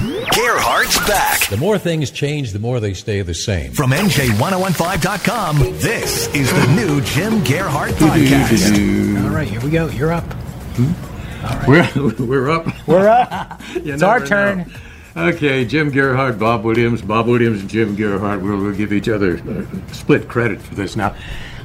Gerhardt's back. The more things change, the more they stay the same. From NJ1015.com, this is the new Jim Gerhardt podcast. All right, here we go. You're up. All right. We're up. We're up. It's our turn. Okay, Jim Gerhardt, Bob Williams, and Jim Gerhardt. We'll give each other split credit for this now.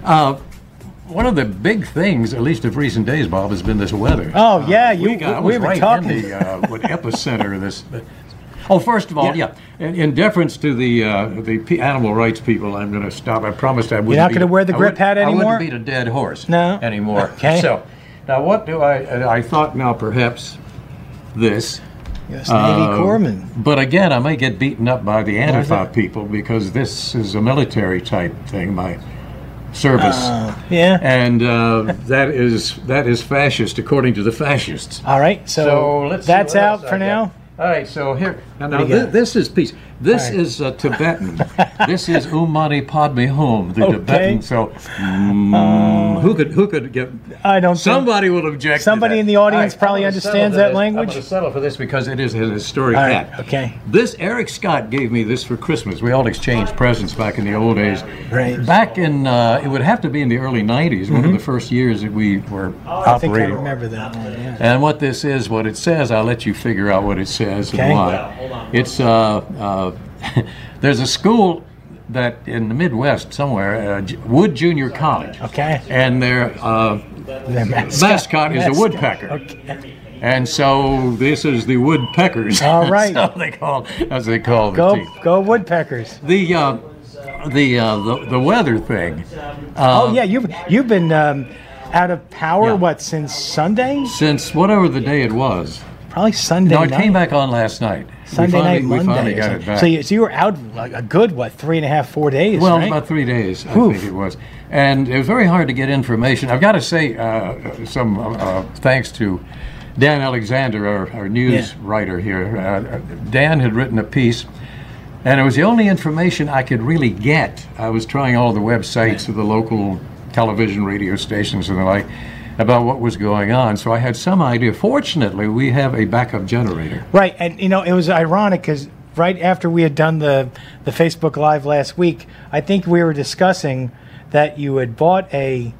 One of the big things, at least of recent days, Bob, has been this weather. Oh, yeah. We were right talking. In the epicenter of this. Oh, first of all, in deference to the animal rights people, I'm going to stop. I promised I wouldn't. You're not going to wear the grip hat anymore? I wouldn't beat a dead horse anymore. Okay. So, now what do I thought now perhaps this. Yes, Navy Corpsman. But again, I may get beaten up by the Antifa people because this is a military type thing, my service. And that is fascist according to the fascists. All right, so let's that's out for now. All right, so here now this is peace. This is Tibetan. This is Umani Padme Hum, the Tibetan. So who could get? I don't. Somebody will object. Somebody in the audience probably understands that language. I'm going to settle for this because it is a historic hat. Okay. This Eric Scott gave me this for Christmas. We all exchanged presents back in the old days. Right. Back in it would have to be in the early '90s, one of the first years that we were operating. I think I remember that one. Yeah. And what this is, what it says, I'll let you figure out what it says and why. It's there's a school that in the Midwest somewhere, Wood Junior College. Okay. And their mascot is a woodpecker. Okay. And so this is the woodpeckers. All right. As they call the team. Go woodpeckers. The weather thing. You've been out of power since Sunday? Since whatever the day it was. Probably Sunday night. No, it came back on last night. Monday. We finally got it back. So you were out like a good, 3.5, 4 days, Well, right? about 3 days, I think it was. And it was very hard to get information. I've got to say some thanks to Dan Alexander, our news writer here. Dan had written a piece, and it was the only information I could really get. I was trying all the websites of the local television, radio stations and the like, about what was going on, so I had some idea. Fortunately, we have a backup generator. Right, and it was ironic because right after we had done the Facebook Live last week, I think we were discussing that you had bought a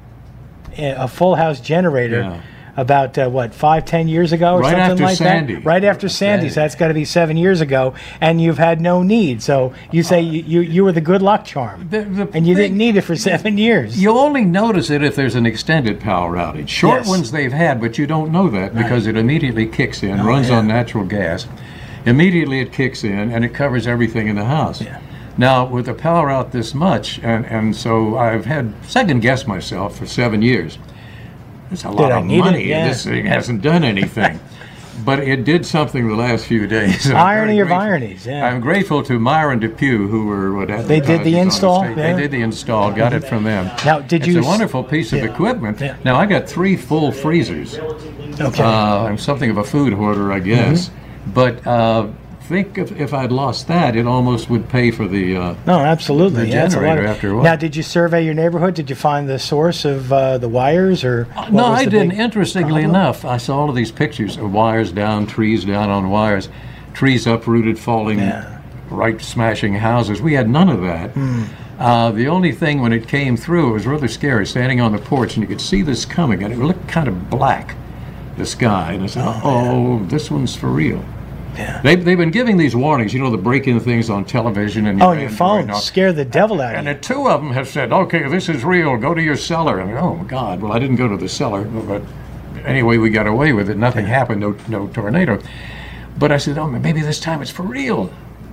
full house generator about 5-10 years ago or right something after like Sandy. that. Right after Sandy, so that's got to be 7 years ago, and you've had no need. So you say you were the good luck charm, and you didn't need it for 7 years. You only notice it if there's an extended power outage. Short ones they've had, but you don't know that because it immediately kicks in, runs on natural gas. Immediately it kicks in, and it covers everything in the house. Yeah. Now, with the power out this much, and so I've had second-guessed myself for 7 years. It's a lot of money, and this thing hasn't done anything. But it did something the last few days. Irony of ironies, I'm grateful to Myron Depew, who were they did the install. They did the install, got it from them. Now, it's a wonderful piece of equipment. Yeah. Now, I got 3 full freezers. Okay. I'm something of a food hoarder, I guess. But think if I'd lost that, it almost would pay for the absolutely the generator after a while. Now, did you survey your neighborhood? Did you find the source of the wires, or no? I didn't. Interestingly enough, I saw all of these pictures of wires down, trees down on wires, trees uprooted, falling, right, smashing houses. We had none of that. The only thing when it came through, it was rather scary. Standing on the porch, and you could see this coming, and it looked kind of black, the sky. And I said, this one's for real. Yeah. They've been giving these warnings, the break-in things on television and your phone scare the devil out of you. And the 2 of them have said, okay, this is real, go to your cellar. And oh, God, well, I didn't go to the cellar, but anyway, we got away with it. Nothing happened, no tornado. But I said, maybe this time it's for real.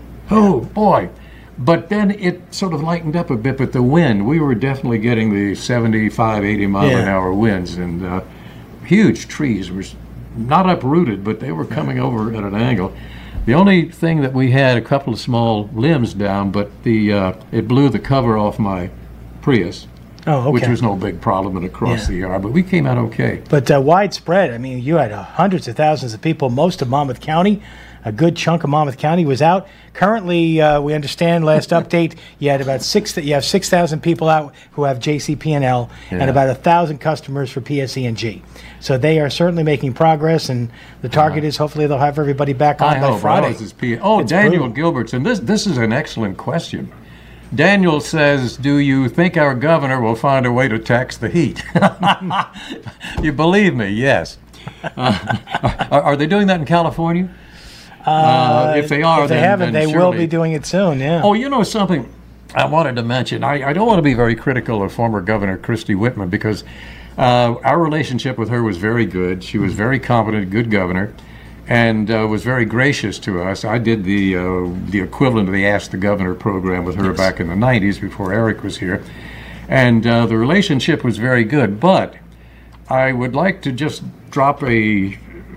Oh, boy. But then it sort of lightened up a bit, but the wind, we were definitely getting the 75, 80 mile an hour winds, and huge trees were not uprooted, but they were coming over at an angle. The only thing that we had, a couple of small limbs down, but it blew the cover off my Prius, which was no big problem and across the yard, but we came out okay. But widespread, you had hundreds of thousands of people, most of Monmouth County, a good chunk of Monmouth County was out. Currently, we understand, last update, you have 6,000 people out who have JCP&L and about 1,000 customers for PSE&G. So they are certainly making progress, and the target is hopefully they'll have everybody back on by Friday. Daniel Gilbert's, and this is an excellent question. Daniel says, do you think our governor will find a way to tax the heat? You believe me, yes. Are they doing that in California? If they are, if they haven't, they will be doing it soon, yeah. Oh, you know something I wanted to mention. I don't want to be very critical of former Governor Christy Whitman because our relationship with her was very good. She was very competent, good governor, and was very gracious to us. I did the equivalent of the Ask the Governor program with her back in the 90s before Eric was here. And the relationship was very good. But I would like to just drop a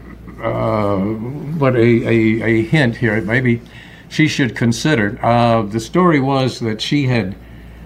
hint here. Maybe she should consider. The story was that she had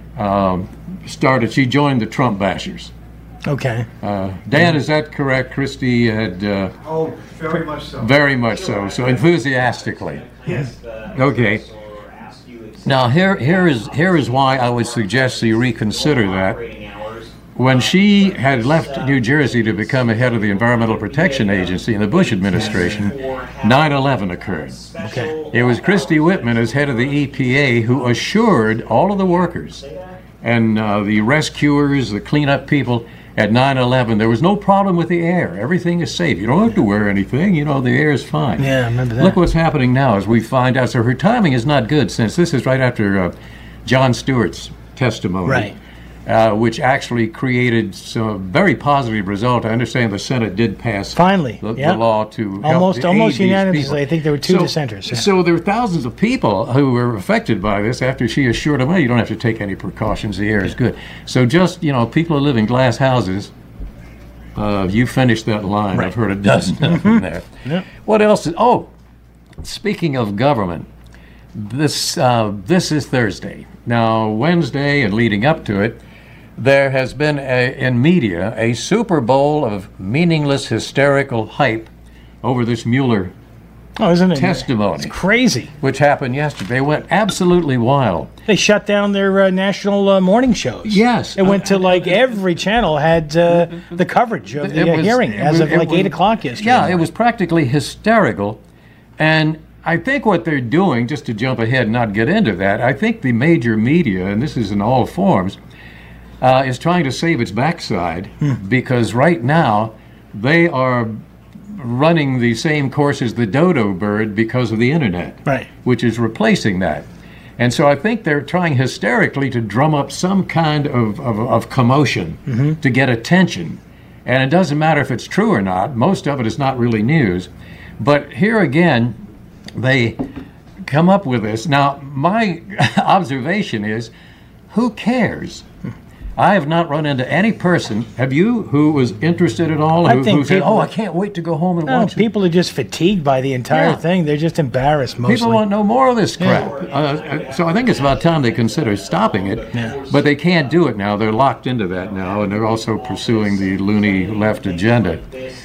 she joined the Trump bashers. Okay. Dan, is that correct? Christy had... very much so. Very much so. So enthusiastically. Yes. Okay. Now, here is why I would suggest you reconsider that. When she had left New Jersey to become a head of the Environmental Protection Agency in the Bush administration, 9/11 occurred. Okay. It was Christy Whitman as head of the EPA who assured all of the workers and the rescuers, the cleanup people at 9/11, there was no problem with the air. Everything is safe. You don't have to wear anything. You know, the air is fine. Yeah, I remember that. Look what's happening now as we find out. So her timing is not good since this is right after Jon Stewart's testimony. Right. Which actually created some very positive result. I understand the Senate did pass finally the law to almost aid unanimously. people. I think there were two dissenters. Yeah. So there were thousands of people who were affected by this after she assured them, well, you don't have to take any precautions. The air is good. So just, people who live in glass houses, you finished that line. Right. I've heard a dozen of them there. Yep. What else? Speaking of government, this is Thursday. Now, Wednesday and leading up to it, there has been in media a Super Bowl of meaningless, hysterical hype over this Mueller testimony. It's crazy. Which happened yesterday. They went absolutely wild. They shut down their national morning shows. Yes. It went to every channel had the coverage of the hearing as of 8 o'clock yesterday. Yeah, it was practically hysterical. And I think what they're doing, just to jump ahead and not get into that, I think the major media, and this is in all forms, is trying to save its backside because right now they are running the same course as the dodo bird because of the internet, right, which is replacing that. And so I think they're trying hysterically to drum up some kind of commotion to get attention. And it doesn't matter if it's true or not. Most of it is not really news. But here again, they come up with this. Now, my observation is, who cares? I have not run into any person, have you, who was interested at all? Who said, I can't wait to go home and watch it. People are just fatigued by the entire thing. They're just embarrassed mostly. People want no more of this crap. So I think it's about time they consider stopping it. Yeah. But they can't do it now. They're locked into that now, and they're also pursuing the loony left agenda.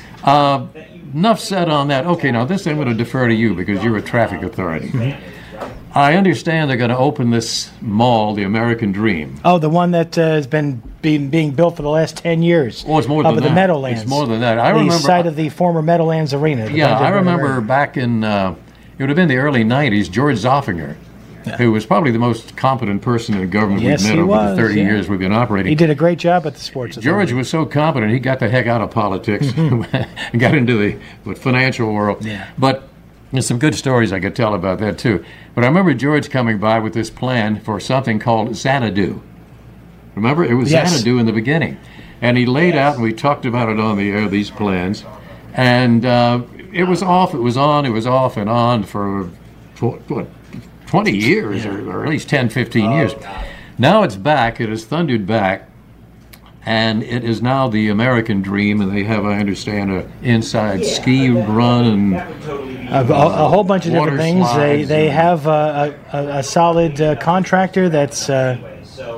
Enough said on that. Okay, now this I'm going to defer to you because you're a traffic authority. I understand they're going to open this mall, the American Dream. Oh, the one that has been being built for the last 10 years. Oh, it's more than that. Of the Meadowlands. It's more than that. I remember the site of the former Meadowlands Arena. Yeah, I remember back in, it would have been the early 90s, George Zoffinger, who was probably the most competent person in government we've met over the 30 years we've been operating. He did a great job at the Sports Authority. George was so competent, he got the heck out of politics and got into the financial world. Yeah. But there's some good stories I could tell about that, too. But I remember George coming by with this plan for something called Xanadu. Remember? It was Xanadu in the beginning. And he laid out, and we talked about it on the air, these plans. And it was off, it was on, it was off and on for, 20 years, or at least 10, 15 years. Now it's back. It has thundered back. And it is now the American Dream, and they have, I understand, an inside ski run and a whole bunch of different things. They have a solid contractor that's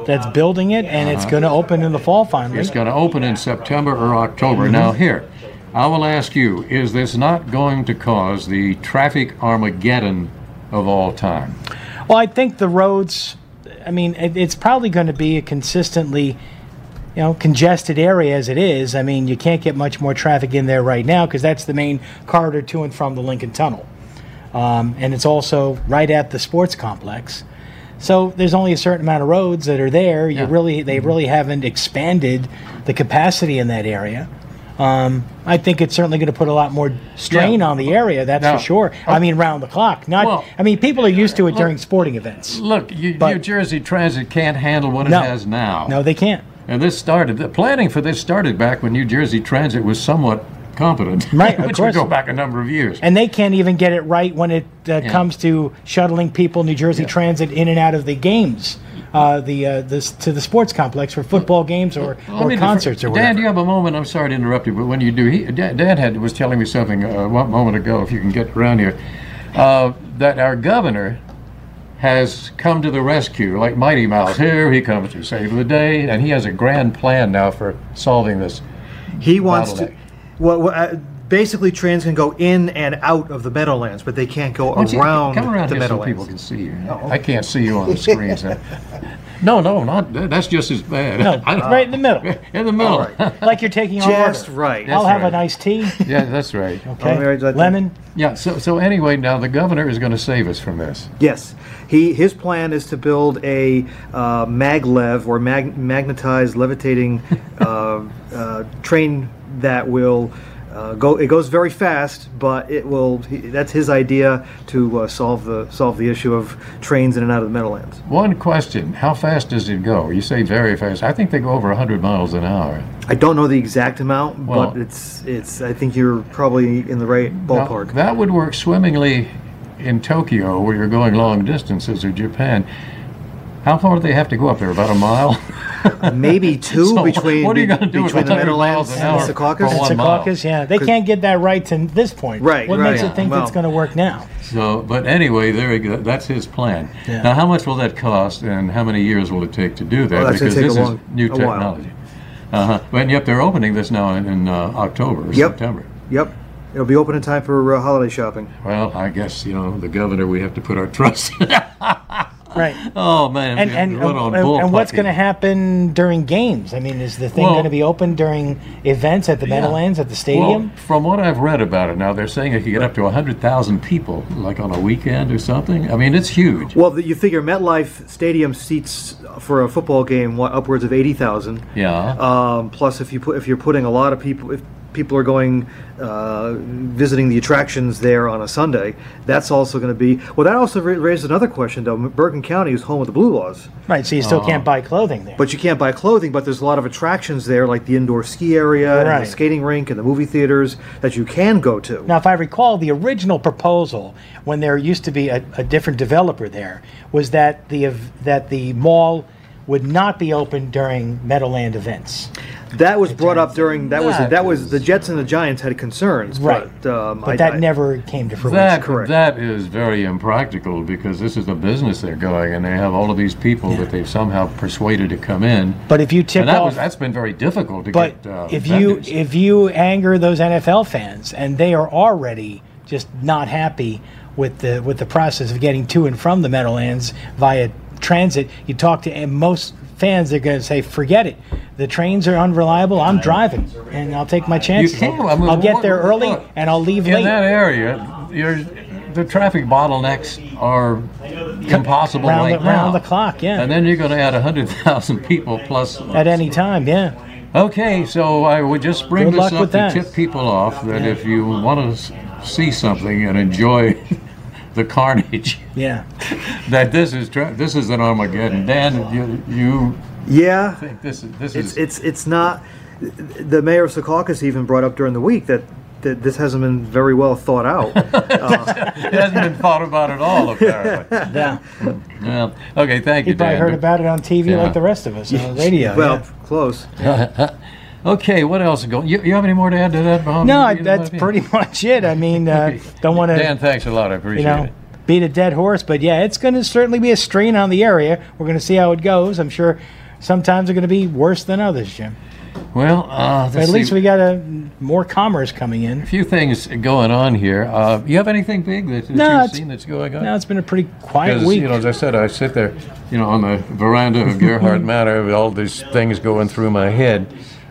building it, and it's going to open in the fall finally. It's going to open in September or October. Now here, I will ask you, is this not going to cause the traffic Armageddon of all time? Well, I think the roads, I mean, it's probably going to be a consistently, congested area as it is. I mean, you can't get much more traffic in there right now because that's the main corridor to and from the Lincoln Tunnel. And it's also right at the sports complex. So there's only a certain amount of roads that are there. They really haven't expanded the capacity in that area. I think it's certainly going to put a lot more strain on the area, that's for sure. I mean, round the clock. People are used to it during sporting events. Look, New Jersey Transit can't handle what it has now. No, they can't. And the planning for this started back when New Jersey Transit was somewhat competent. Right, of which course. would go back a number of years. And they can't even get it right when it comes to shuttling people, New Jersey Transit, in and out of the games. To the sports complex for football games or concerts or whatever. Dan, do you have a moment? I'm sorry to interrupt you, but when you do, Dan was telling me something one moment ago, if you can get around here, that our governor has come to the rescue, like Mighty Mouse. Here he comes to save the day, and he has a grand plan now for solving this. He wants to. Basically, trains can go in and out of the Meadowlands, but they can't go around come around the here Meadowlands. so people can see you. I can't see you on the screen. So. No, not that's just as bad. No, right in the middle. In the middle. Right. Like you're taking our Just order. right. I'll have right. a nice tea. Yeah, that's right. Okay. Lemon. Yeah. So anyway, now the governor is going to save us from this. Yes. His plan is to build a maglev, or magnetized levitating train that will go. It goes very fast, but it will. That's his idea to solve the issue of trains in and out of the Meadowlands. One question: how fast does it go? You say very fast. I think they go over 100 miles an hour. I don't know the exact amount, Well, but it's. I think you're probably in the right ballpark. Now, that would work swimmingly in Tokyo, where you're going long distances, or Japan. How far do they have to go up there? About a mile? Maybe two So between what are you gonna do between with the 100 Meadowlands miles an and hour Secaucus. for 1 mile? Secaucus, yeah. They can't get that right to this point. Right, What right. makes it think Well- it's going to work now? So, but anyway, there you go. That's his plan. Yeah. Now, how much will that cost, and how many years will it take to do that? Well, that's gonna because take this a is new while. technology. But yep, they're opening this now in October or Yep. September. Yep. It'll be open in time for holiday shopping. Well, I guess the governor we have to put our trust in. Right. Oh man! And what on what's bullpucky. going to happen during games? I mean, is the thing Well- going to be open during events at the Meadowlands, at the stadium? Well, from what I've read about it now, they're saying it could get up to 100,000 people, like on a weekend or something. I mean, it's huge. Well, you figure MetLife Stadium seats for a football game upwards of 80,000. Yeah. Plus, if you're putting a lot of people, if people are going visiting the attractions there on a Sunday, that's also going to be. Well, that also raises another question, though. Bergen County is home of the Blue Laws, Right, so you still can't buy clothing there. but you can't buy clothing. But there's a lot of attractions there, like the indoor ski area, and Right. the skating rink, and the movie theaters that you can go to. Now, if I recall, the original proposal, when there used to be a different developer there, was that the mall would not be open during Meadowland events. That was brought up during Yeah, that was the Jets and the Giants had concerns, Right. but That never came to fruition. correct. That is very impractical because this is the business they're going, and they have all of these people that they've somehow persuaded to come in. But if you tip And off, that's been very difficult to but get. if you anger those NFL fans, and they are already just not happy with the process of getting to and from the Meadowlands via transit, you talk to most fans, they're going to say, forget it. The trains are unreliable. I'm driving, and I'll take my chances. I'll get there early, and I'll leave in late. that area. The traffic bottlenecks are impossible right now. Round the clock, yeah. And then you're going to add 100,000 people plus. At any time, yeah. Okay, so I would just bring Good this luck up with to that. tip people off that if you want to see something and enjoy the carnage, Yeah. that this is an Armageddon. Dan, you Yeah, think this is it's not. The mayor of Secaucus even brought up during the week that this hasn't been very well thought out. it hasn't been thought about at all apparently. Yeah. Yeah. Okay, thank you, You probably Dan. heard about it on TV Yeah. like the rest of us on the radio. Well, yeah. close. Okay, what else is going? You have any more to add to that, Bob? No, You know that's what? pretty much it. I mean, don't want Dan, to, thanks a lot. I appreciate it. beat a dead horse, but yeah, it's going to certainly be a strain on the area. We're going to see how it goes. I'm sure sometimes they're going to be worse than others, Jim. Well, At least we got more commerce coming in. a few things going on here. You have anything big that you've seen that's going on? No, it's been a pretty quiet Because, week. as I said, I sit there, on the veranda of Gerhardt Manor with all these things going through my head.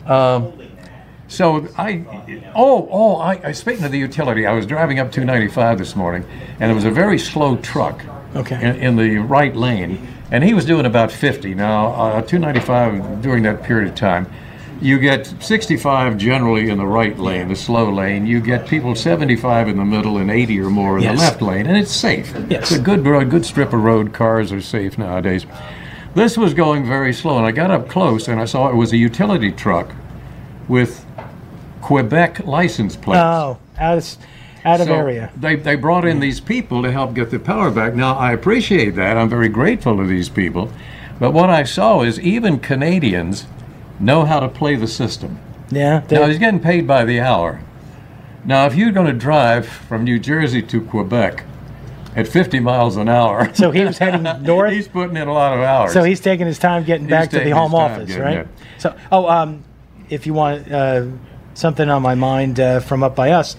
So speaking of the utility, I was driving up 295 this morning, and there was a very slow truck in the right lane, and he was doing about 50. Now, 295 during that period of time, you get 65 generally in the right lane, the slow lane. You get people 75 in the middle and 80 or more in the left lane, and it's safe. Yes. It's a good road, good strip of road. Cars are safe nowadays. This was going very slow, and I got up close, and I saw it was a utility truck with Quebec license plates. Oh, out of area. They brought in these people to help get the power back. Now, I appreciate that. I'm very grateful to these people. But what I saw is even Canadians know how to play the system. Yeah. Now, he's getting paid by the hour. Now, if you're going to drive from New Jersey to Quebec at 50 miles an hour... So he was heading north? He's putting in a lot of hours. So he's taking his time getting back to the home office, right? There. So, if you want something on my mind from up by us,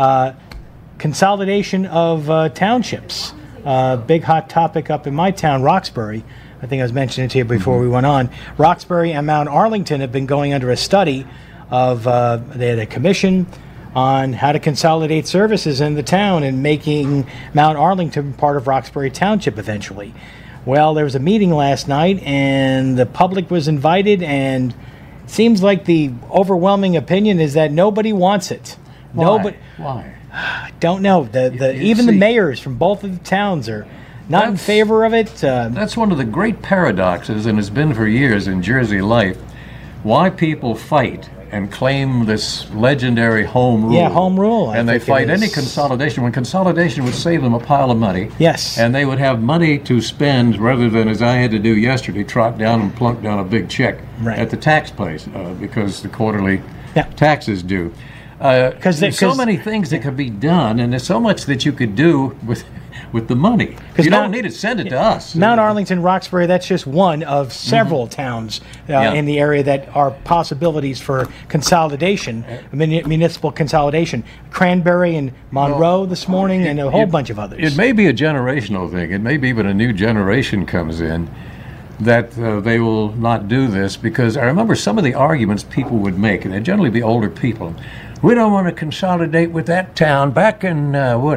consolidation of townships. Big hot topic up in my town, Roxbury. I think I was mentioning it to you before we went on. Roxbury and Mount Arlington have been going under a study of, they had a commission on how to consolidate services in the town and making Mount Arlington part of Roxbury Township eventually. Well, there was a meeting last night and the public was invited, and it seems like the overwhelming opinion is that nobody wants it. Why? Nobody. Why? Don't know. Even the mayors from both of the towns are not in favor of it. That's one of the great paradoxes, and has been for years in Jersey life, why people fight and claim this legendary home rule. Yeah, home rule. And they fight any consolidation, when consolidation would save them a pile of money. Yes. And they would have money to spend rather than, as I had to do yesterday, trot down and plunk down a big check at the tax place because the quarterly taxes due. Because there's so many things that could be done, and there's so much that you could do with the money. You don't need to send it to us. Mount Arlington, Roxbury, that's just one of several towns in the area that are possibilities for consolidation, municipal consolidation. Cranberry and Monroe this morning, and a whole bunch of others. It may be a generational thing. It may be when a new generation comes in that they will not do this, because I remember some of the arguments people would make, and they'd generally be older people. We don't want to consolidate with that town. Back in,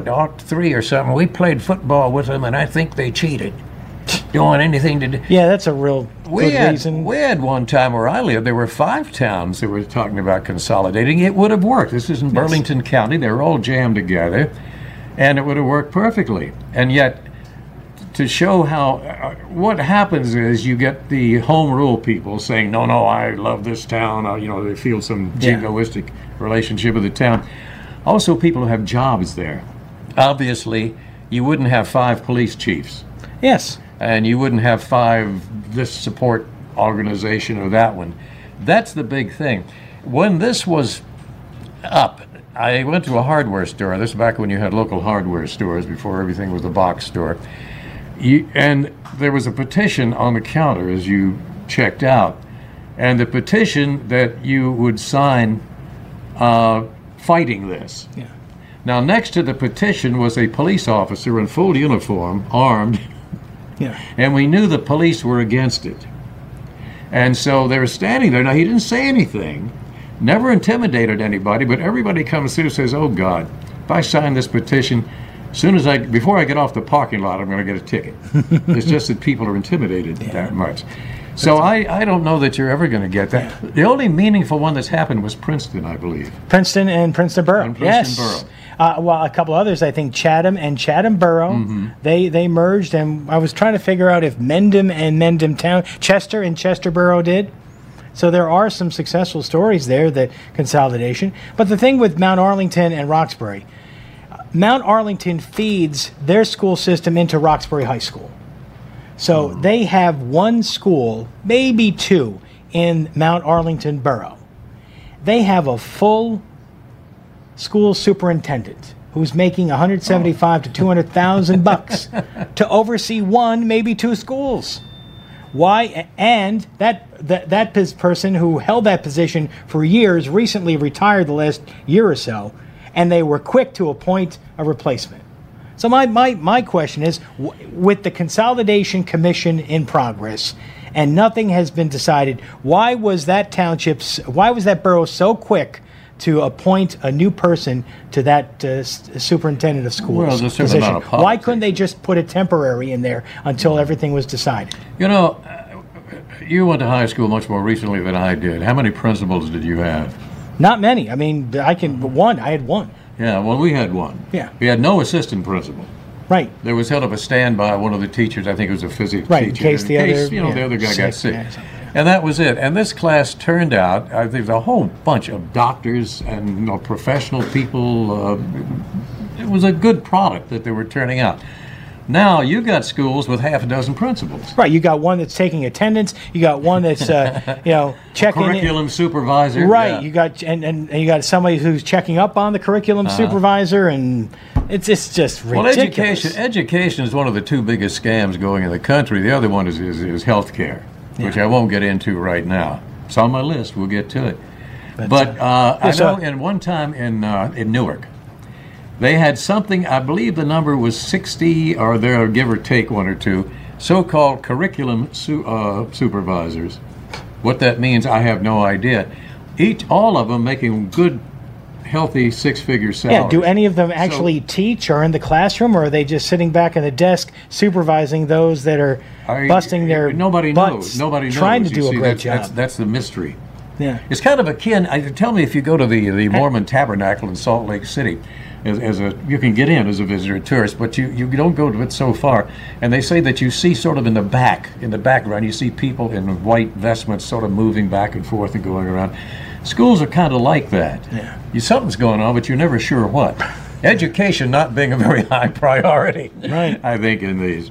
03 or something, we played football with them, and I think they cheated. Don't want anything to do. Yeah, that's a real good reason. We had one time where I lived, there were 5 towns that were talking about consolidating. It would have worked. This is in Burlington County. They were all jammed together, and it would have worked perfectly. And yet, to show how, what happens is you get the home rule people saying, no, I love this town. They feel some jingoistic relationship with the town. Also, people who have jobs there. Obviously, you wouldn't have 5 police chiefs. Yes. And you wouldn't have 5 this support organization or that one. That's the big thing. When this was up, I went to a hardware store. This is back when you had local hardware stores, before everything was a box store. And there was a petition on the counter as you checked out. And the petition that you would sign fighting this. Yeah. Now, next to the petition was a police officer in full uniform, armed. Yeah. And we knew the police were against it. And so they were standing there. Now, he didn't say anything, never intimidated anybody, but everybody comes through and says, oh, God, if I sign this petition, before I get off the parking lot, I'm going to get a ticket. It's just that people are intimidated that much. So I don't know that you're ever going to get that. Yeah. The only meaningful one that's happened was Princeton, I believe. Princeton and Princeton Borough. Well, a couple others, I think Chatham and Chatham Borough, they merged, and I was trying to figure out if Mendham and Mendham Town, Chester and Chester Borough did. So there are some successful stories there, that consolidation. But the thing with Mount Arlington and Roxbury, Mount Arlington feeds their school system into Roxbury High School. So they have 1 school, maybe 2, in Mount Arlington Borough. They have a full school superintendent who's making $175,000 to $200,000 to oversee 1, maybe 2 schools. Why? And that person who held that position for years recently retired the last year or so, and they were quick to appoint a replacement. So my question is, with the Consolidation Commission in progress, and nothing has been decided, why was that borough so quick to appoint a new person to that superintendent of schools Well, there's a certain position? amount of Why politics. couldn't they just put a temporary in there until everything was decided? You know, you went to high school much more recently than I did. How many principals did you have? Not many. I mean, I had one. Yeah, well, we had one. Yeah. We had no assistant principal. Right. There was held up a standby one of the teachers. I think it was a physics Right, in teacher. case the other guy got sick. Yeah, something, yeah. And that was it. And this class turned out, I think, a whole bunch of doctors and professional people. It was a good product that they were turning out. Now you got schools with half a dozen principals. Right. You got one that's taking attendance. You got one that's checking Curriculum supervisor. Right. Yeah. You got and you got somebody who's checking up on the curriculum supervisor, and it's just ridiculous. Well, education is one of the two biggest scams going in the country. The other one is health care, which I won't get into right now. It's on my list. We'll get to it. But I know in one time in Newark, they had something, I believe the number was 60, or there, give or take one or two, so-called curriculum supervisors. What that means, I have no idea. All of them making good, healthy six-figure salaries. Yeah, do any of them actually teach or in the classroom, or are they just sitting back at the desk supervising those that are busting their Nobody butts, knows. Nobody knows. trying to You do see, a great job? That's the mystery. Yeah. It's kind of akin. Tell me if you go to the Mormon Tabernacle in Salt Lake City, you can get in as a visitor, tourist, but you don't go to it so far. And they say that you see sort of in the background, you see people in white vestments sort of moving back and forth and going around. Schools are kind of like that. Yeah. Something's going on, but you're never sure what. Education not being a very high priority, right? I think in these,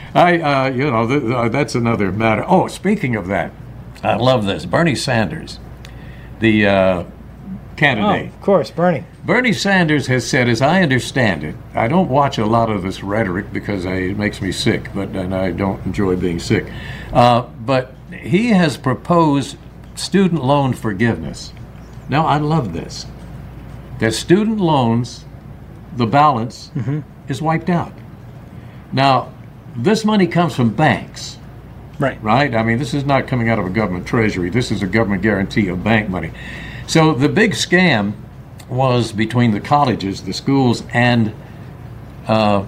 that's another matter. Oh, speaking of that, I love this. Bernie Sanders, the candidate. Oh, of course, Bernie. Bernie Sanders has said, as I understand it, I don't watch a lot of this rhetoric because it makes me sick, and I don't enjoy being sick. But he has proposed student loan forgiveness. Now, I love this. That student loans, the balance is wiped out. Now, this money comes from banks. Right? I mean, this is not coming out of a government treasury. This is a government guarantee of bank money. So the big scam was between the colleges, the schools, and the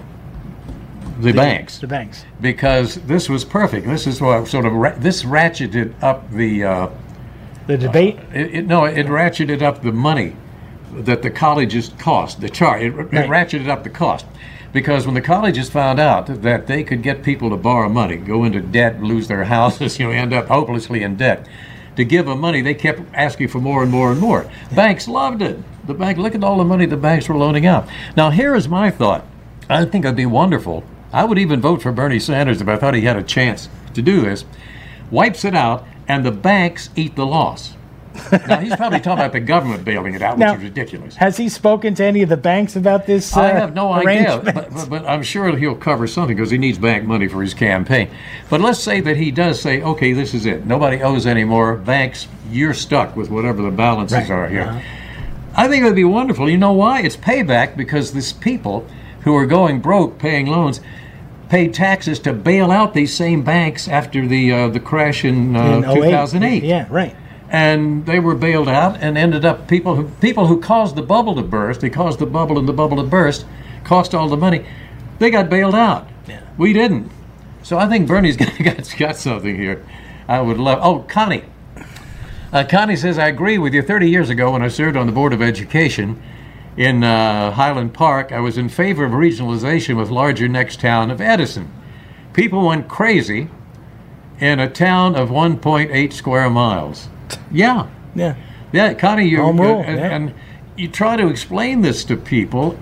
banks. The banks. Because this was perfect. This is what sort of this ratcheted up the debate. It ratcheted up the money that the colleges cost. It ratcheted up the cost. Because when the colleges found out that they could get people to borrow money, go into debt, lose their houses, end up hopelessly in debt, to give them money, they kept asking for more and more and more. Banks loved it. Look at all the money the banks were loaning out. Now, here is my thought. I think it'd be wonderful. I would even vote for Bernie Sanders if I thought he had a chance to do this. Wipes it out, and the banks eat the loss. Now, he's probably talking about the government bailing it out, which is ridiculous. Has he spoken to any of the banks about this? I have no idea, but I'm sure he'll cover something because he needs bank money for his campaign. But let's say that he does say, okay, this is it. Nobody owes anymore. Banks, you're stuck with whatever the balances are here. I think it would be wonderful. You know why? It's payback because these people who are going broke paying loans paid taxes to bail out these same banks after the crash in 2008. Yeah, right. And they were bailed out and ended up people who caused the bubble to burst. They caused the bubble and the bubble to burst, cost all the money. They got bailed out. Yeah. We didn't. So I think Bernie's got something here. I would love. Oh, Connie. Connie says, I agree with you. 30 years ago, when I served on the Board of Education in Highland Park, I was in favor of regionalization with larger next town of Edison. People went crazy in a town of 1.8 square miles. Yeah, Connie, and you try to explain this to people.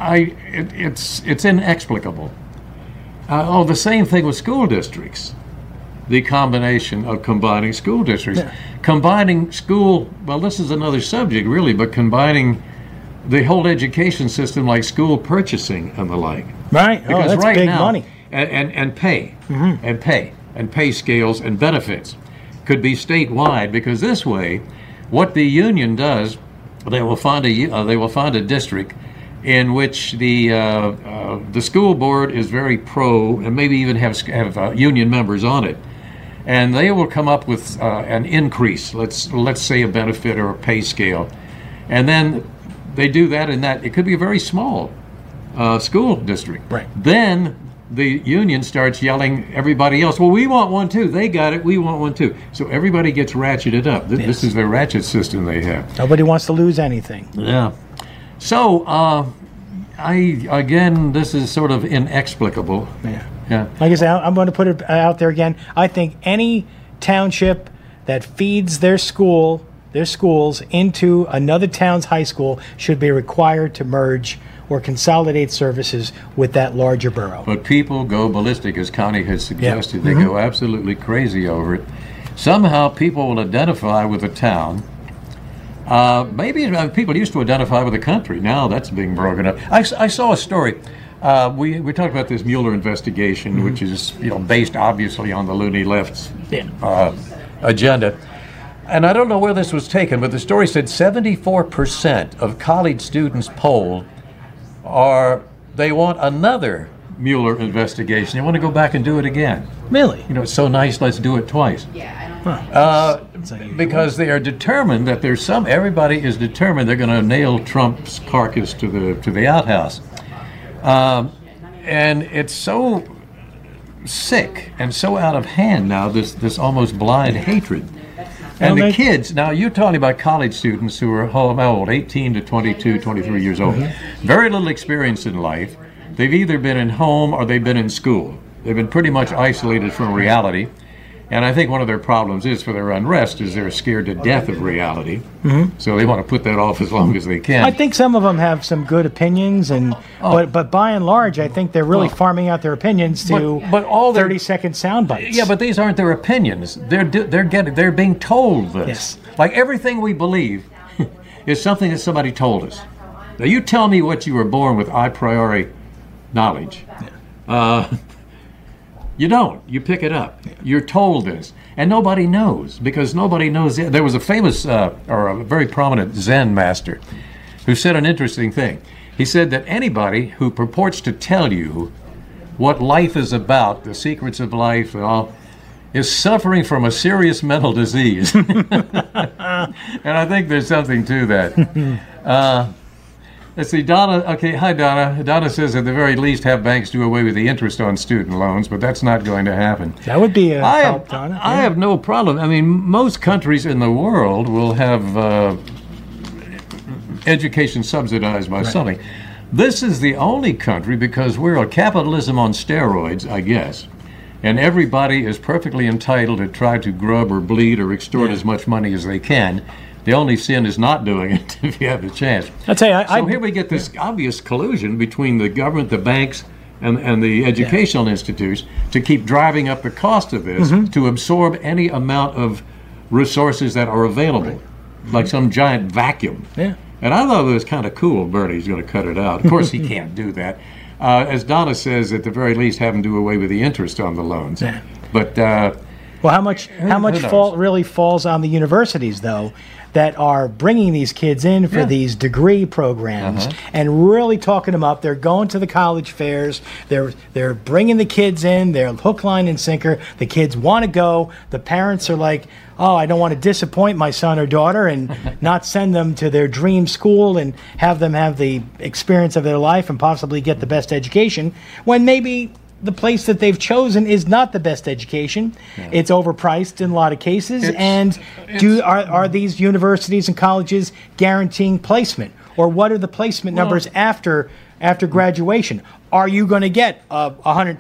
It's inexplicable. The same thing with school districts. The combination of combining school districts, combining school. Well, this is another subject, really, but combining the whole education system, like school purchasing and the like. Right. Because that's right big now, money. And pay, and pay. and pay scales and benefits. Could be statewide, because this way, what the union does, they will find a district in which the school board is very pro, and maybe even have union members on it, and they will come up with an increase. Let's say a benefit or a pay scale, and then they do that in that. It could be a very small school district. Right. Then the union starts yelling everybody else, well, we want one too. They got it. We want one too. So everybody gets ratcheted up. This is their ratchet system they have. Nobody wants to lose anything. Yeah. So, this is sort of inexplicable. Yeah. Like I said, I'm going to put it out there again. I think any township that feeds their schools into another town's high school should be required to merge or consolidate services with that larger borough. But people go ballistic, as Connie has suggested. Yeah. They go absolutely crazy over it. Somehow people will identify with a town. Maybe people used to identify with the country. Now that's being broken up. I saw a story. We talked about this Mueller investigation, which is based obviously on the loony left's agenda. And I don't know where this was taken, but the story said 74% of college students polled they want another Mueller investigation. They want to go back and do it again. Really? It's so nice, let's do it twice. Because they are determined that everybody is determined they're going to nail Trump's carcass to the outhouse. And it's so sick and so out of hand now, this almost blind hatred. And the kids, now you're talking about college students who are how old, 18 to 22, 23 years old. Very little experience in life. They've either been in home or they've been in school. They've been pretty much isolated from reality. And I think one of their problems for their unrest is they're scared to death of reality. So they want to put that off as long as they can. I think some of them have some good opinions, but by and large, I think they're really farming out their opinions to but all 30-second sound bites. Yeah, but these aren't their opinions. They're being told this. Yes. Like everything we believe is something that somebody told us. Now you tell me what you were born with a priori knowledge. You don't. You pick it up. You're told this. And nobody knows, because nobody knows. There was a famous or a very prominent Zen master who said an interesting thing. He said that anybody who purports to tell you what life is about, the secrets of life and all, is suffering from a serious mental disease. And I think there's something to that. Let's see, Donna. Okay, hi, Donna. Donna says at the very least have banks do away with the interest on student loans, but that's not going to happen. That would be a help, Donna. I have no problem. I mean, most countries in the world will have education subsidized by something. This is the only country, because we're a capitalism on steroids, I guess, and everybody is perfectly entitled to try to grub or bleed or extort as much money as they can. The only sin is not doing it if you have the chance. I'll tell you, so here we get this obvious collusion between the government, the banks, and the educational institutes to keep driving up the cost of this, to absorb any amount of resources that are available, like some giant vacuum. Yeah. And I thought it was kind of cool. Bernie's going to cut it out. Of course, he can't do that. As Donna says, at the very least, have them do away with the interest on the loans. Yeah. But well, how much really falls on the universities, though, that are bringing these kids in for these degree programs and really talking them up. They're going to the college fairs. They're bringing the kids in. They're hook, line, and sinker. The kids want to go. The parents are like, oh, I don't want to disappoint my son or daughter and not send them to their dream school and have them have the experience of their life and possibly get the best education, when maybe the place that they've chosen is not the best education. Yeah. It's overpriced in a lot of cases. Are these universities and colleges guaranteeing placement? Or what are the placement numbers after graduation? Are you going to get a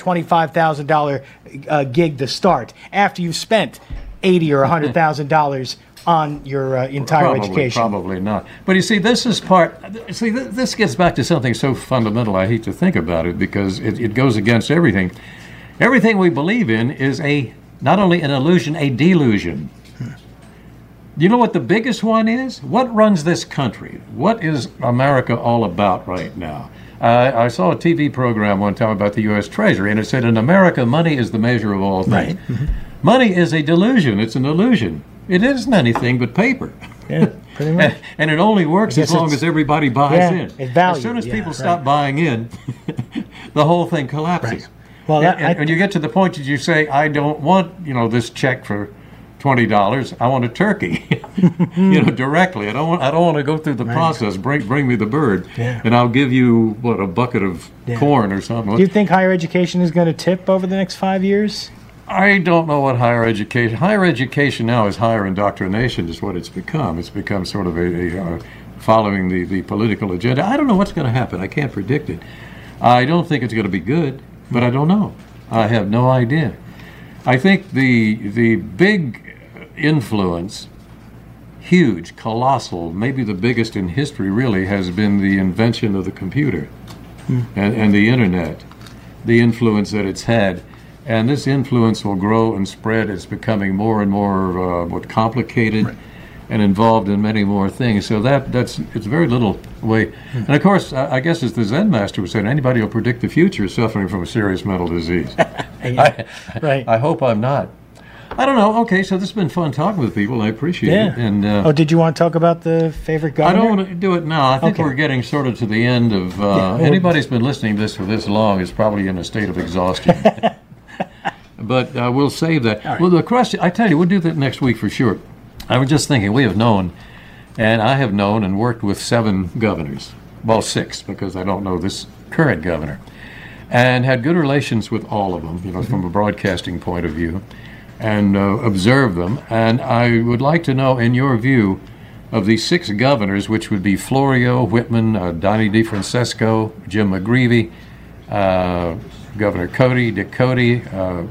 $125,000 gig to start after you've spent $80,000 or $100,000 on your entire education? Probably not. But you see, this gets back to something so fundamental. I hate to think about it, because it goes against everything. Everything we believe in is not only an illusion, a delusion. You know what the biggest one is? What runs this country? What is America all about right now? I saw a TV program one time about the U.S. Treasury, and it said, in America, money is the measure of all things. Right. Mm-hmm. Money is a delusion. It's an illusion. It isn't anything but paper. Yeah, pretty much. And it only works as long as everybody buys in. It's value. As soon as people stop buying in, the whole thing collapses. Right. Well, and when you get to the point that you say, I don't want, this check for $20, I want a turkey, directly. I don't want to go through the process. Bring me the bird, and I'll give you a bucket of corn or something. Do you think higher education is going to tip over the next 5 years? I don't know what higher education now is higher indoctrination is what it's become. It's become sort of a following the political agenda. I don't know what's going to happen. I can't predict it. I don't think it's going to be good, but I don't know. I have no idea. I think the big influence, huge, colossal, maybe the biggest in history really, has been the invention of the computer and the internet, the influence that it's had. And this influence will grow and spread. It's becoming more and more complicated and involved in many more things. So it's very little way. And of course, I guess as the Zen master was saying, anybody will predict the future suffering from a serious mental disease. I hope I'm not. I don't know. Okay, so this has been fun talking with people. I appreciate it. And did you want to talk about the favorite governor? I don't want to do it now. I think we're getting sort of to the end of... anybody who's been listening to this for this long is probably in a state of exhaustion. But we'll save that. Right. Well, the question, I tell you, we'll do that next week for sure. I was just thinking, we have known, and I have known and worked with 7 governors. Well, 6, because I don't know this current governor. And had good relations with all of them, from a broadcasting point of view, and observed them. And I would like to know, in your view, of these 6 governors, which would be Florio, Whitman, Donnie DeFrancesco, Jim McGreevey, Governor Dick Cody,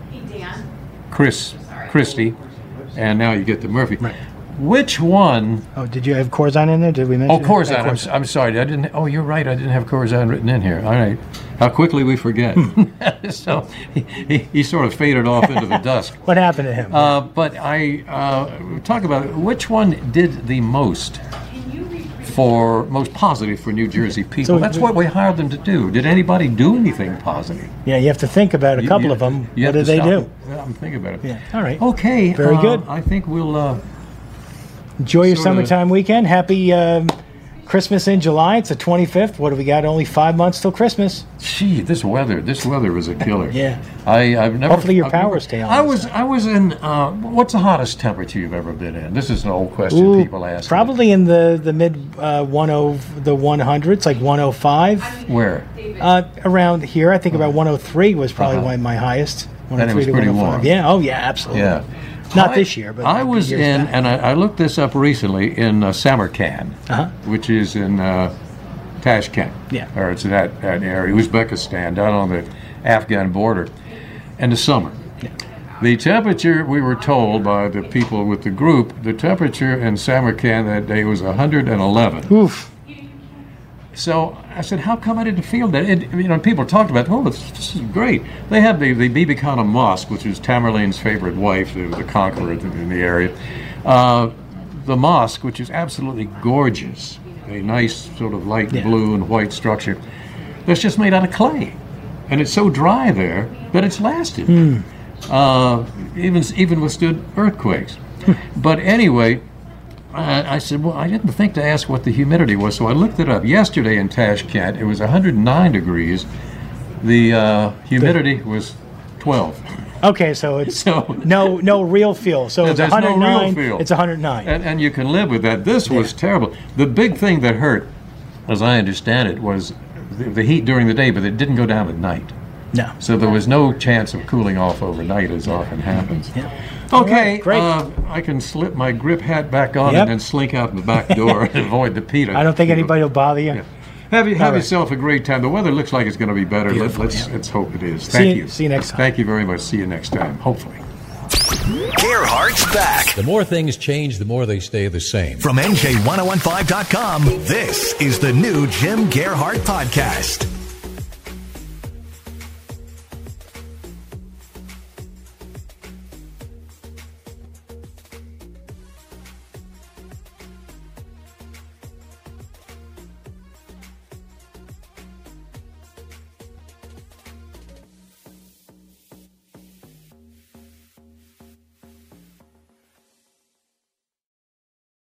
Christie, and now you get to Murphy. Right. Which one? Oh, did you have Corzine in there? Did we mention? Oh, Corzine. I'm sorry. I didn't. Oh, you're right. I didn't have Corzine written in here. All right. How quickly we forget. So he sort of faded off into the dusk. What happened to him? But I talk about which one did the most most positive for New Jersey people. So that's what we hired them to do. Did anybody do anything positive? Yeah, you have to think about a couple of them. What did they do? Yeah, I'm thinking about it. Yeah. All right. Okay. Very good. I think we'll enjoy your summertime weekend. Happy Christmas in July. It's the 25th. What do we got? Only 5 months till Christmas. Gee, this weather was a killer. Yeah. I've never. Hopefully your power stay on. I was in. What's the hottest temperature you've ever been in? This is an old question people ask. Probably in the mid the 100s, like 105. Where? Around here, I think about 103 was probably my highest. And it was pretty warm. Yeah. Oh yeah, absolutely. Yeah. Not this year, but I was in, back. And I looked this up recently, in Samarkand, which is in Tashkent. Yeah. Or it's that area, Uzbekistan, down on the Afghan border, in the summer. Yeah. The temperature, we were told by the people with the group, the temperature in Samarkand that day was 111. Oof. So I said, how come I didn't feel that? People talked about, this is great. They have the Bibi Khana Mosque, which is Tamerlane's favorite wife, the conqueror in the area. The mosque, which is absolutely gorgeous, a nice sort of light blue and white structure, that's just made out of clay. And it's so dry there that it's lasted. Even withstood earthquakes. But anyway, I said, well, I didn't think to ask what the humidity was, so I looked it up. Yesterday in Tashkent, it was 109 degrees. The humidity was 12. Okay, so it's no real feel. So it's 109. No real feel. It's 109. And you can live with that. This was terrible. The big thing that hurt, as I understand it, was the heat during the day, but it didn't go down at night. No. So there was no chance of cooling off overnight, as often happens. Yeah. Okay, right, great. I can slip my grip hat back on and then slink out the back door and avoid the PETA. I don't think anybody will bother you. Yeah. Have yourself a great time. The weather looks like it's going to be better. Let's hope it is. Thank you. See you next time. Thank you very much. See you next time, hopefully. Gerhardt's back. The more things change, the more they stay the same. From NJ1015.com, this is the new Jim Gerhardt Podcast.